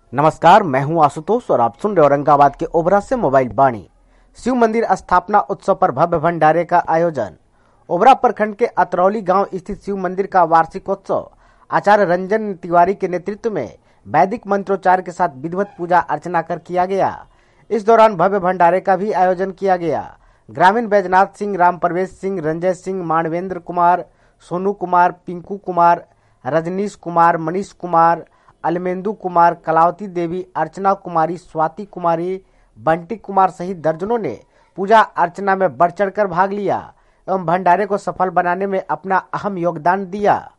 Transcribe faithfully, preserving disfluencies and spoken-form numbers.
नमस्कार, मैं हूं आशुतोष और आप सुन रहे औरंगाबाद के ओबरा से मोबाइल वाणी। शिव मंदिर स्थापना उत्सव पर भव्य भंडारे का आयोजन। ओबरा प्रखंड के अतरौली गांव स्थित शिव मंदिर का वार्षिकोत्सव आचार्य रंजन तिवारी के नेतृत्व में वैदिक मंत्रोच्चार के साथ विधिवत पूजा अर्चना कर किया गया। इस दौरान भव्य भंडारे का भी आयोजन किया गया। ग्रामीण बैजनाथ सिंह, राम प्रवेश सिंह, रंजय सिंह, मानवेंद्र कुमार, सोनू कुमार, पिंकू कुमार, रजनीश कुमार, मनीष कुमार, अलमेंदु कुमार, कलावती देवी, अर्चना कुमारी, स्वाति कुमारी, बंटी कुमार सहित दर्जनों ने पूजा अर्चना में बढ़ चढ़कर भाग लिया एवं भंडारे को सफल बनाने में अपना अहम योगदान दिया।